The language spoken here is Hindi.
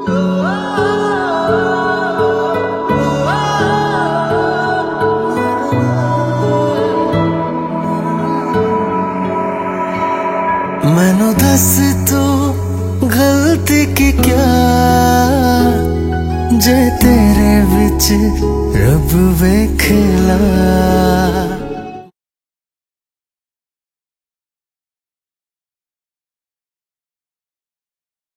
मैनू दस तू गलती की क्या, जे तेरे विच रब वेखला।